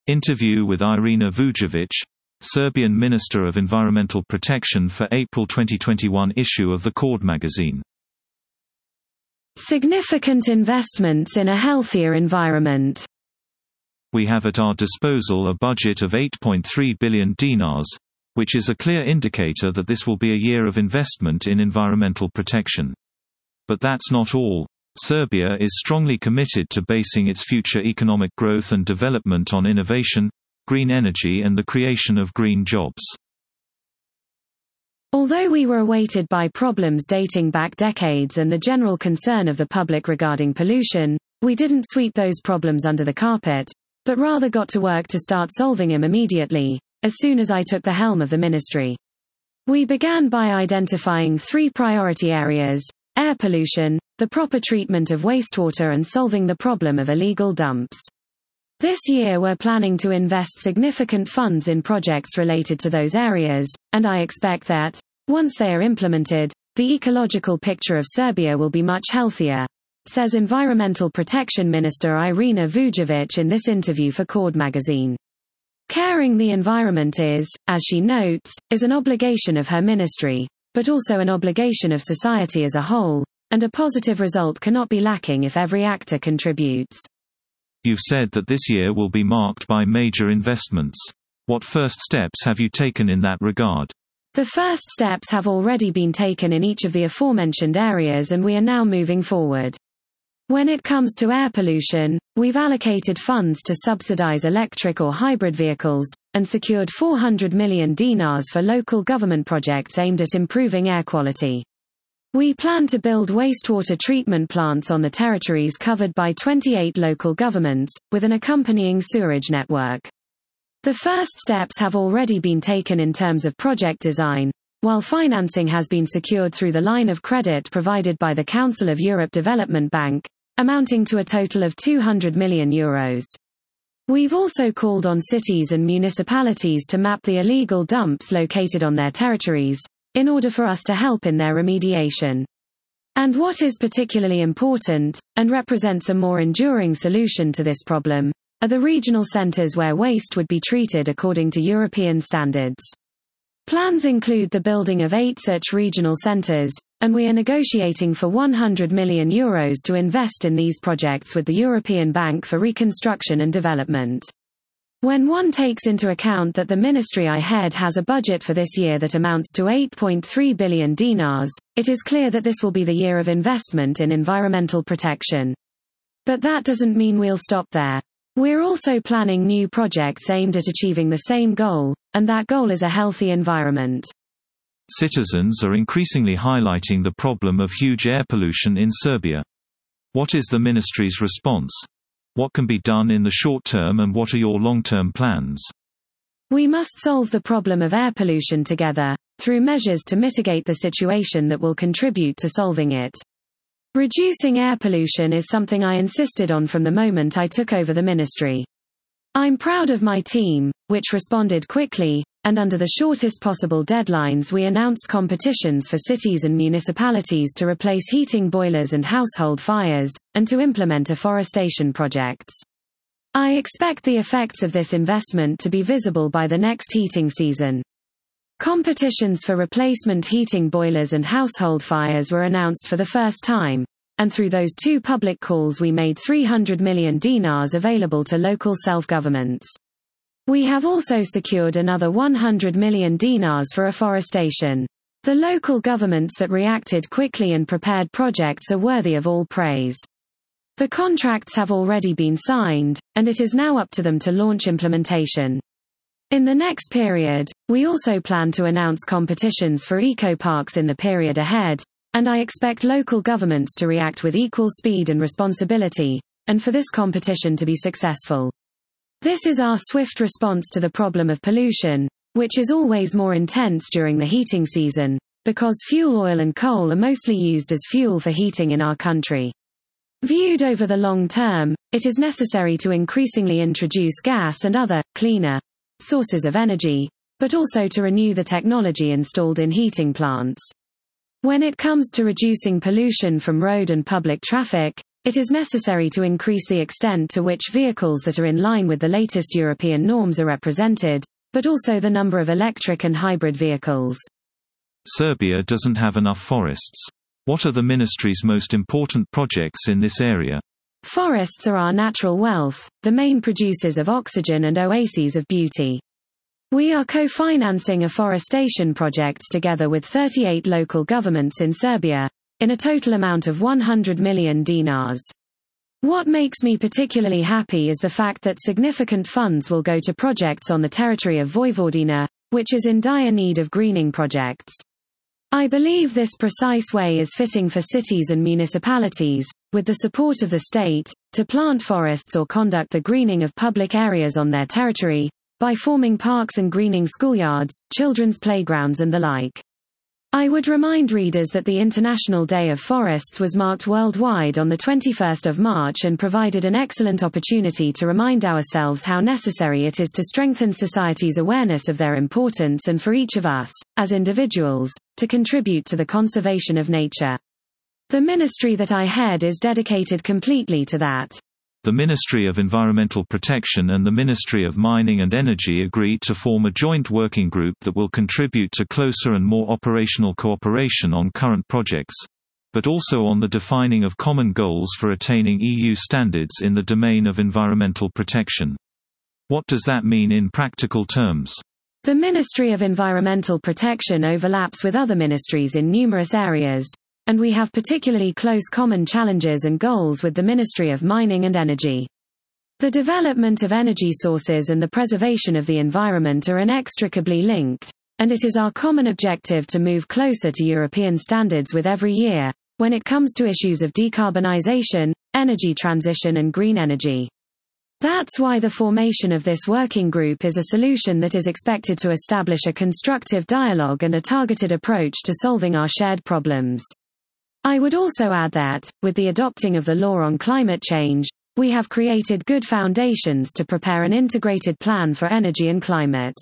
Interview with Irina Vujovic, Serbian Minister of Environmental Protection for April 2021 issue of the Cord magazine. Significant investments in a healthier environment. We have at our disposal a budget of 8.3 billion dinars, which is a clear indicator that this will be a year of investment in environmental protection. But that's not all. Serbia is strongly committed to basing its future economic growth and development on innovation, green energy and the creation of green jobs. Although we were awaited by problems dating back decades and the general concern of the public regarding pollution, we didn't sweep those problems under the carpet, but rather got to work to start solving them immediately, as soon as I took the helm of the ministry. We began by identifying 3 priority areas: air pollution, the proper treatment of wastewater and solving the problem of illegal dumps. This year we're planning to invest significant funds in projects related to those areas, and I expect that, once they are implemented, the ecological picture of Serbia will be much healthier, says Environmental Protection Minister Irina Vujovic in this interview for Cord magazine. Caring the environment is, as she notes, an obligation of her ministry, but also an obligation of society as a whole, and a positive result cannot be lacking if every actor contributes. You've said that this year will be marked by major investments. What first steps have you taken in that regard? The first steps have already been taken in each of the aforementioned areas and we are now moving forward. When it comes to air pollution, we've allocated funds to subsidize electric or hybrid vehicles, and secured 400 million dinars for local government projects aimed at improving air quality. We plan to build wastewater treatment plants on the territories covered by 28 local governments, with an accompanying sewerage network. The first steps have already been taken in terms of project design, while financing has been secured through the line of credit provided by the Council of Europe Development Bank, amounting to a total of €200 million. We've also called on cities and municipalities to map the illegal dumps located on their territories, in order for us to help in their remediation. And what is particularly important, and represents a more enduring solution to this problem, are the regional centres where waste would be treated according to European standards. Plans include the building of 8 such regional centres, and we are negotiating for €100 million to invest in these projects with the European Bank for Reconstruction and Development. When one takes into account that the ministry I head has a budget for this year that amounts to 8.3 billion dinars, it is clear that this will be the year of investment in environmental protection. But that doesn't mean we'll stop there. We're also planning new projects aimed at achieving the same goal, and that goal is a healthy environment. Citizens are increasingly highlighting the problem of huge air pollution in Serbia. What is the ministry's response? What can be done in the short term and what are your long-term plans? We must solve the problem of air pollution together, through measures to mitigate the situation that will contribute to solving it. Reducing air pollution is something I insisted on from the moment I took over the ministry. I'm proud of my team, which responded quickly, and under the shortest possible deadlines we announced competitions for cities and municipalities to replace heating boilers and household fires, and to implement afforestation projects. I expect the effects of this investment to be visible by the next heating season. Competitions for replacement heating boilers and household fires were announced for the first time, and through those 2 public calls we made 300 million dinars available to local self-governments. We have also secured another 100 million dinars for afforestation. The local governments that reacted quickly and prepared projects are worthy of all praise. The contracts have already been signed, and it is now up to them to launch implementation. In the next period, we also plan to announce competitions for eco-parks in the period ahead, and I expect local governments to react with equal speed and responsibility, and for this competition to be successful. This is our swift response to the problem of pollution, which is always more intense during the heating season, because fuel oil and coal are mostly used as fuel for heating in our country. Viewed over the long term, it is necessary to increasingly introduce gas and other, cleaner, sources of energy, but also to renew the technology installed in heating plants. When it comes to reducing pollution from road and public traffic, it is necessary to increase the extent to which vehicles that are in line with the latest European norms are represented, but also the number of electric and hybrid vehicles. Serbia doesn't have enough forests. What are the ministry's most important projects in this area? Forests are our natural wealth, the main producers of oxygen and oases of beauty. We are co-financing afforestation projects together with 38 local governments in Serbia, in a total amount of 100 million dinars. What makes me particularly happy is the fact that significant funds will go to projects on the territory of Vojvodina, which is in dire need of greening projects. I believe this precise way is fitting for cities and municipalities, with the support of the state, to plant forests or conduct the greening of public areas on their territory, by forming parks and greening schoolyards, children's playgrounds and the like. I would remind readers that the International Day of Forests was marked worldwide on the 21st of March and provided an excellent opportunity to remind ourselves how necessary it is to strengthen society's awareness of their importance and for each of us, as individuals, to contribute to the conservation of nature. The ministry that I head is dedicated completely to that. The Ministry of Environmental Protection and the Ministry of Mining and Energy agreed to form a joint working group that will contribute to closer and more operational cooperation on current projects, but also on the defining of common goals for attaining EU standards in the domain of environmental protection. What does that mean in practical terms? The Ministry of Environmental Protection overlaps with other ministries in numerous areas, and we have particularly close common challenges and goals with the Ministry of Mining and Energy. The development of energy sources and the preservation of the environment are inextricably linked, and it is our common objective to move closer to European standards with every year, when it comes to issues of decarbonization, energy transition and green energy. That's why the formation of this working group is a solution that is expected to establish a constructive dialogue and a targeted approach to solving our shared problems. I would also add that, with the adopting of the law on climate change, we have created good foundations to prepare an integrated plan for energy and climate.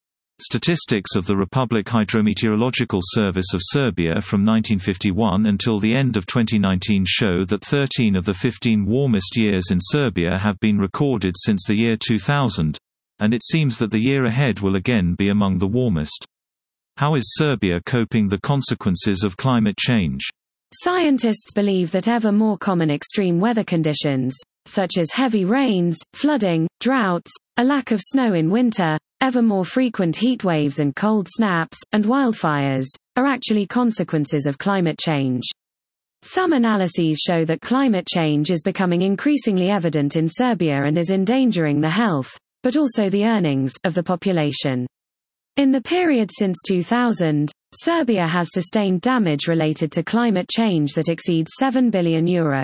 Statistics of the Republic Hydrometeorological Service of Serbia from 1951 until the end of 2019 show that 13 of the 15 warmest years in Serbia have been recorded since the year 2000, and it seems that the year ahead will again be among the warmest. How is Serbia coping the consequences of climate change? Scientists believe that ever more common extreme weather conditions, such as heavy rains, flooding, droughts, a lack of snow in winter, ever more frequent heat waves and cold snaps, and wildfires, are actually consequences of climate change. Some analyses show that climate change is becoming increasingly evident in Serbia and is endangering the health, but also the earnings, of the population. In the period since 2000, Serbia has sustained damage related to climate change that exceeds €7 billion.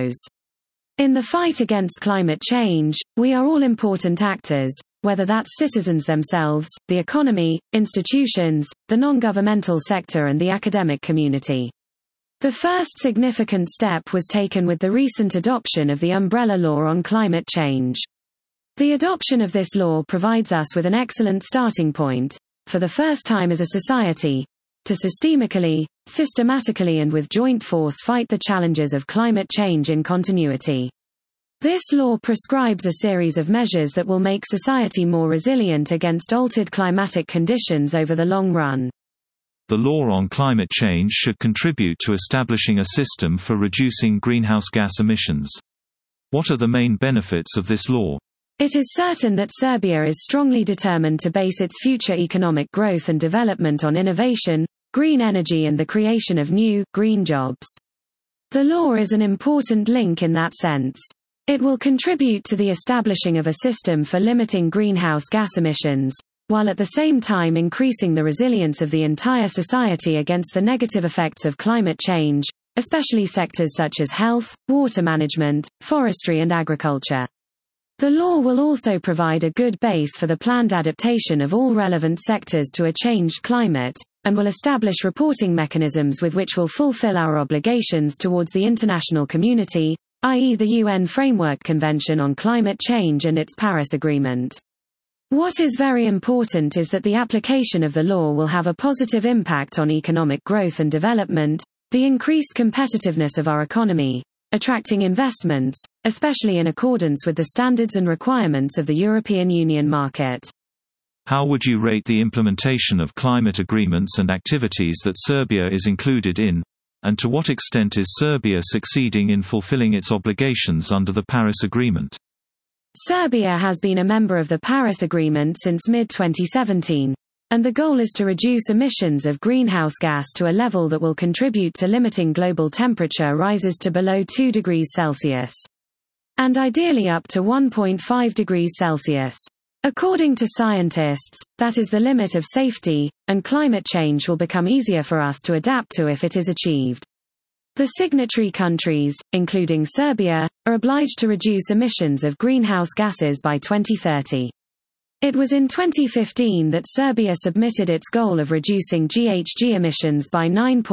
In the fight against climate change, we are all important actors, whether that's citizens themselves, the economy, institutions, the non-governmental sector and the academic community. The first significant step was taken with the recent adoption of the Umbrella Law on climate change. The adoption of this law provides us with an excellent starting point, for the first time as a society, to systematically and with joint force fight the challenges of climate change in continuity. This law prescribes a series of measures that will make society more resilient against altered climatic conditions over the long run. The law on climate change should contribute to establishing a system for reducing greenhouse gas emissions. What are the main benefits of this law? It is certain that Serbia is strongly determined to base its future economic growth and development on innovation, green energy and the creation of new, green jobs. The law is an important link in that sense. It will contribute to the establishing of a system for limiting greenhouse gas emissions, while at the same time increasing the resilience of the entire society against the negative effects of climate change, especially sectors such as health, water management, forestry and agriculture. The law will also provide a good base for the planned adaptation of all relevant sectors to a changed climate, and will establish reporting mechanisms with which we'll fulfill our obligations towards the international community, i.e. the UN Framework Convention on Climate Change and its Paris Agreement. What is very important is that the application of the law will have a positive impact on economic growth and development, the increased competitiveness of our economy, attracting investments, especially in accordance with the standards and requirements of the European Union market. How would you rate the implementation of climate agreements and activities that Serbia is included in, and to what extent is Serbia succeeding in fulfilling its obligations under the Paris Agreement? Serbia has been a member of the Paris Agreement since mid-2017, and the goal is to reduce emissions of greenhouse gas to a level that will contribute to limiting global temperature rises to below 2 degrees Celsius. And ideally up to 1.5 degrees Celsius. According to scientists, that is the limit of safety, and climate change will become easier for us to adapt to if it is achieved. The signatory countries, including Serbia, are obliged to reduce emissions of greenhouse gases by 2030. It was in 2015 that Serbia submitted its goal of reducing GHG emissions by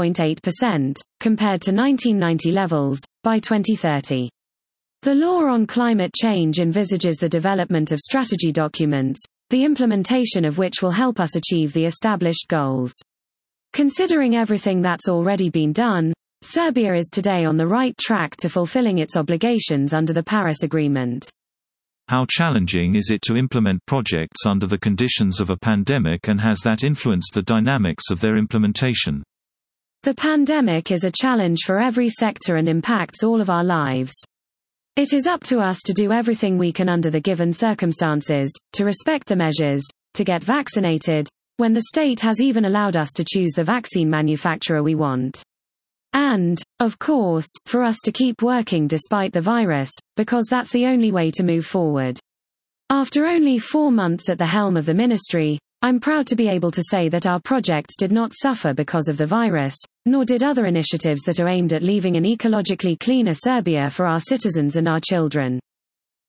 9.8%, compared to 1990 levels, by 2030. The law on climate change envisages the development of strategy documents, the implementation of which will help us achieve the established goals. Considering everything that's already been done, Serbia is today on the right track to fulfilling its obligations under the Paris Agreement. How challenging is it to implement projects under the conditions of a pandemic, and has that influenced the dynamics of their implementation? The pandemic is a challenge for every sector and impacts all of our lives. It is up to us to do everything we can under the given circumstances, to respect the measures, to get vaccinated, when the state has even allowed us to choose the vaccine manufacturer we want. And, of course, for us to keep working despite the virus, because that's the only way to move forward. After only 4 months at the helm of the ministry, I'm proud to be able to say that our projects did not suffer because of the virus, nor did other initiatives that are aimed at leaving an ecologically cleaner Serbia for our citizens and our children.